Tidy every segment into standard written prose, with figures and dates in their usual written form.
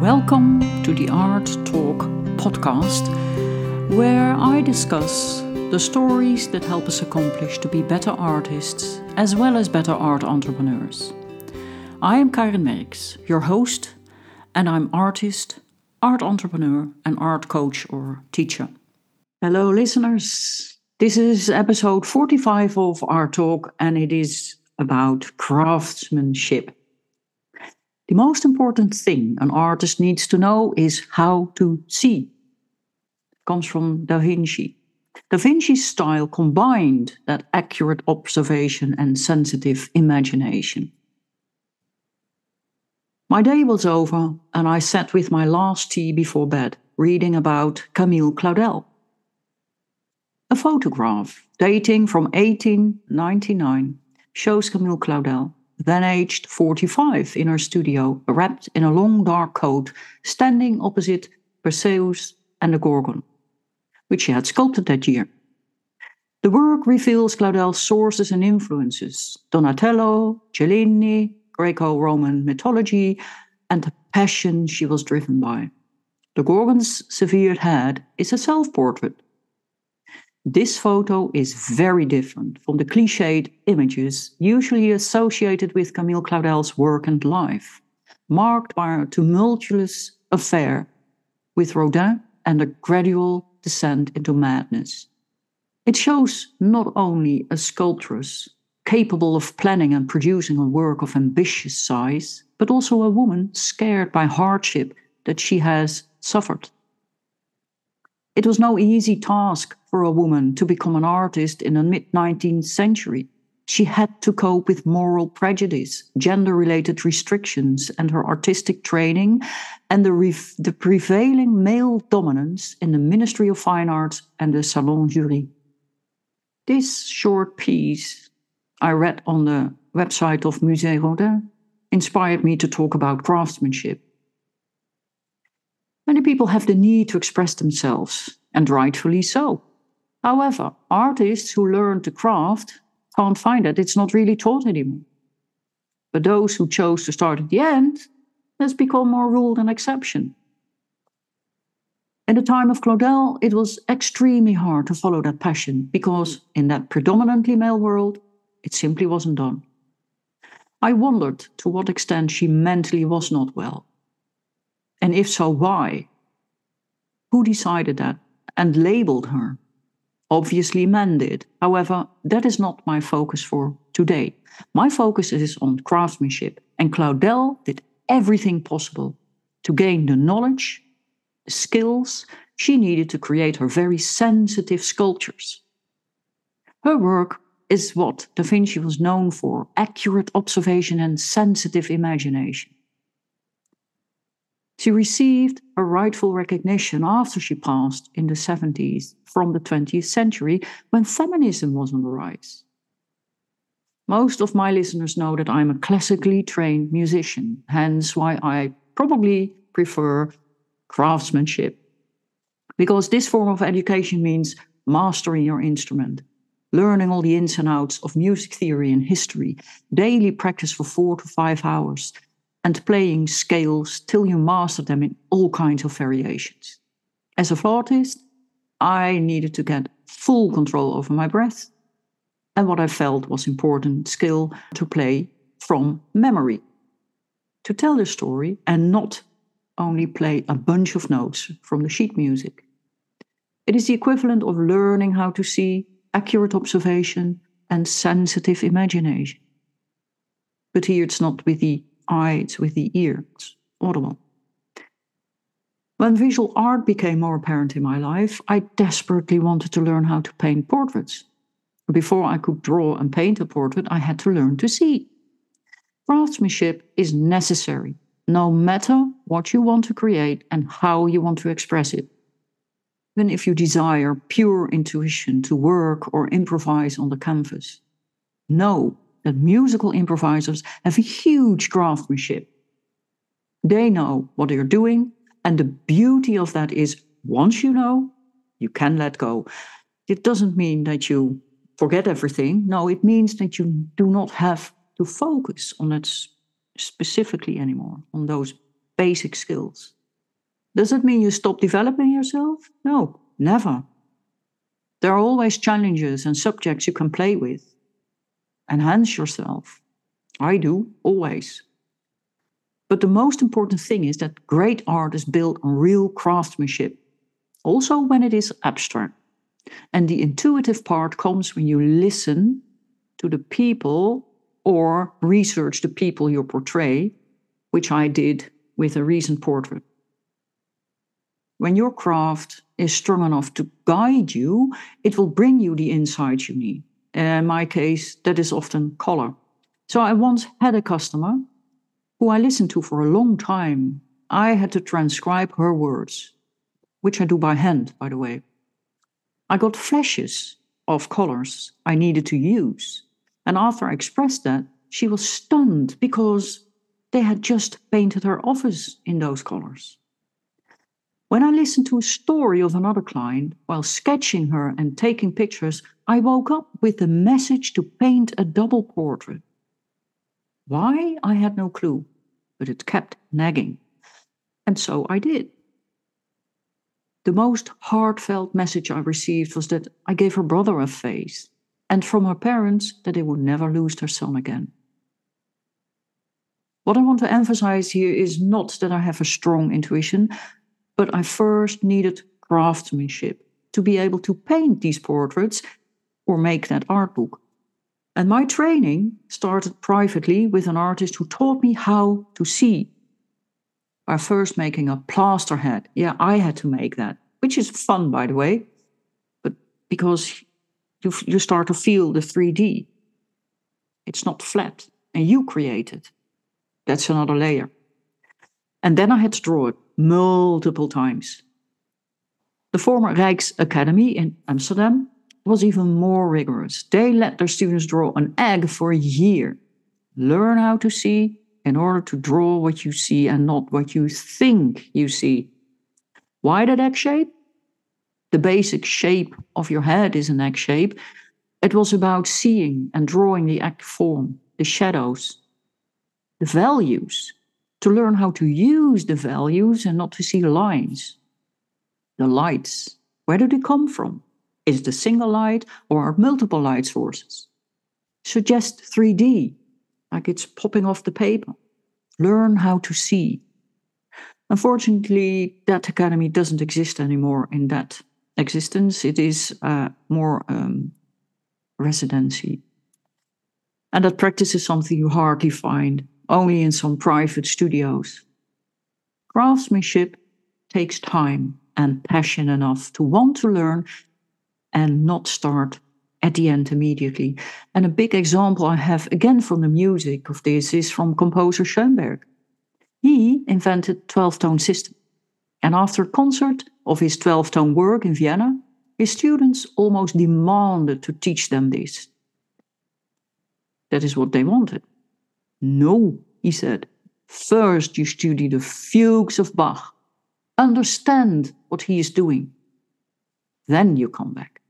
Welcome to the Art Talk podcast, where I discuss the stories that help us accomplish to be better artists as well as better art entrepreneurs. I am Karin Merks, your host, and I'm artist, art entrepreneur, and art coach or teacher. Hello, listeners. This is episode 45 of Art Talk, and it is about craftsmanship. The most important thing an artist needs to know is how to see. It comes from Da Vinci. Da Vinci's style combined that accurate observation and sensitive imagination. My day was over, and I sat with my last tea before bed, reading about Camille Claudel. A photograph dating from 1899 shows Camille Claudel, then aged 45, in her studio, wrapped in a long dark coat, standing opposite Perseus and the Gorgon, which she had sculpted that year. The work reveals Claudel's sources and influences: Donatello, Cellini, Greco-Roman mythology, and the passion she was driven by. The Gorgon's severed head is a self-portrait. This photo is very different from the cliched images usually associated with Camille Claudel's work and life, marked by a tumultuous affair with Rodin and a gradual descent into madness. It shows not only a sculptress capable of planning and producing a work of ambitious size, but also a woman scared by hardship that she has suffered. It was no easy task for a woman to become an artist in the mid-19th century. She had to cope with moral prejudice, gender-related restrictions, and her artistic training, and the prevailing male dominance in the Ministry of Fine Arts and the Salon Jury. This short piece I read on the website of Musée Rodin inspired me to talk about craftsmanship. Many people have the need to express themselves, and rightfully so. However, artists who learn to craft can't find that it's not really taught anymore. But those who chose to start at the end has become more rule than exception. In the time of Claudel, it was extremely hard to follow that passion because in that predominantly male world, it simply wasn't done. I wondered to what extent she mentally was not well. And if so, why? Who decided that and labeled her? Obviously, men did. However, that is not my focus for today. My focus is on craftsmanship, and Claudel did everything possible to gain the knowledge, the skills she needed to create her very sensitive sculptures. Her work is what Da Vinci was known for: accurate observation and sensitive imagination. She received her rightful recognition after she passed in the 70s from the 20th century, when feminism was on the rise. Most of my listeners know that I'm a classically trained musician, hence why I probably prefer craftsmanship. Because this form of education means mastering your instrument, learning all the ins and outs of music theory and history, daily practice for 4 to 5 hours, and playing scales till you master them in all kinds of variations. As a flautist, I needed to get full control over my breath and what I felt was important skill to play from memory, to tell the story and not only play a bunch of notes from the sheet music. It is the equivalent of learning how to see, accurate observation, and sensitive imagination. But here it's not with the eye, it's with the ear. It's audible. When visual art became more apparent in my life, I desperately wanted to learn how to paint portraits. Before I could draw and paint a portrait, I had to learn to see. Craftsmanship is necessary, no matter what you want to create and how you want to express it. Even if you desire pure intuition to work or improvise on the canvas. Know that musical improvisers have a huge craftsmanship. They know what they're doing, and the beauty of that is, once you know, you can let go. It doesn't mean that you forget everything. No, it means that you do not have to focus on that specifically anymore, on those basic skills. Does it mean you stop developing yourself? No, never. There are always challenges and subjects you can play with. Enhance yourself. I do, always. But the most important thing is that great art is built on real craftsmanship, also when it is abstract. And the intuitive part comes when you listen to the people or research the people you portray, which I did with a recent portrait. When your craft is strong enough to guide you, it will bring you the insights you need. In my case, that is often color. So I once had a customer who I listened to for a long time. I had to transcribe her words, which I do by hand, by the way. I got flashes of colors I needed to use. And after I expressed that, she was stunned because they had just painted her office in those colors. When I listened to a story of another client while sketching her and taking pictures, I woke up with the message to paint a double portrait. Why? I had no clue, but it kept nagging. And so I did. The most heartfelt message I received was that I gave her brother a face, and from her parents that they would never lose their son again. What I want to emphasize here is not that I have a strong intuition, but I first needed craftsmanship to be able to paint these portraits or make that art book. And my training started privately with an artist who taught me how to see. By first making a plaster head. Yeah, I had to make that, which is fun, by the way, but because you start to feel the 3D. It's not flat, and you create it. That's another layer. And then I had to draw it multiple times. The former Rijksacademie in Amsterdam was even more rigorous. They let their students draw an egg for a year. Learn how to see in order to draw what you see and not what you think you see. Why that egg shape? The basic shape of your head is an egg shape. It was about seeing and drawing the egg form, the shadows, the values, to learn how to use the values and not to see lines. The lights, where do they come from? Is it a single light or are multiple light sources? Suggest 3D, like it's popping off the paper. Learn how to see. Unfortunately, that academy doesn't exist anymore in that existence. It is more residency. And that practice is something you hardly find, only in some private studios. Craftsmanship takes time and passion enough to want to learn and not start at the end immediately. And a big example I have again from the music of this is from composer Schoenberg. He invented 12-tone system. And after a concert of his 12-tone work in Vienna, his students almost demanded to teach them this. That is what they wanted. No, he said. First you study the fugues of Bach. Understand what he is doing. Then you come back.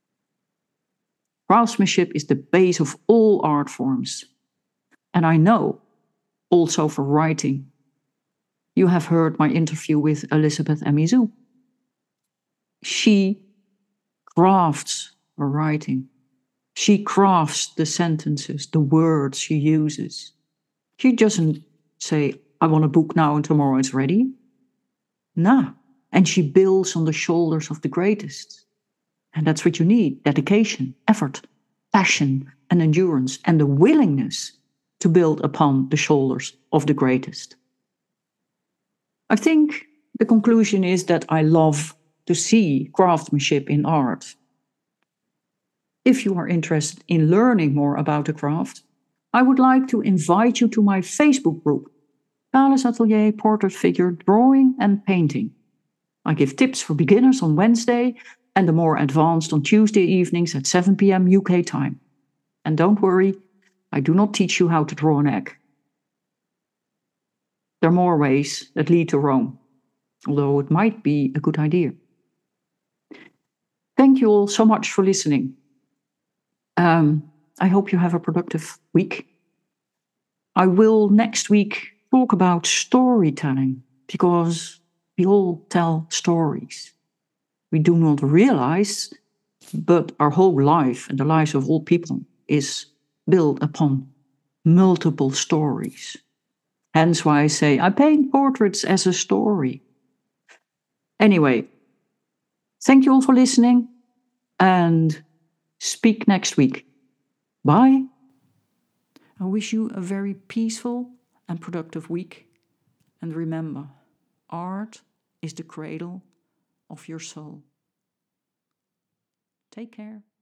Craftsmanship is the base of all art forms. And I know, also for writing. You have heard my interview with Elizabeth Amizu. She crafts her writing. She crafts the sentences, the words she uses. She doesn't say, I want a book now and tomorrow it's ready. Nah, and she builds on the shoulders of the greatest. And that's what you need, dedication, effort, passion, and endurance, and the willingness to build upon the shoulders of the greatest. I think the conclusion is that I love to see craftsmanship in art. If you are interested in learning more about the craft, I would like to invite you to my Facebook group, Kale's Atelier Portrait Figure Drawing and Painting. I give tips for beginners on Wednesday and the more advanced on Tuesday evenings at 7 p.m. UK time. And don't worry, I do not teach you how to draw an egg. There are more ways that lead to Rome, although it might be a good idea. Thank you all so much for listening. I hope you have a productive week. I will next week talk about storytelling because We all tell stories. We do not realize, but our whole life and the lives of all people is built upon multiple stories. Hence why I say I paint portraits as a story. Anyway, thank you all for listening and speak next week. Bye. I wish you a very peaceful and productive week. And remember, art is the cradle of your soul. Take care.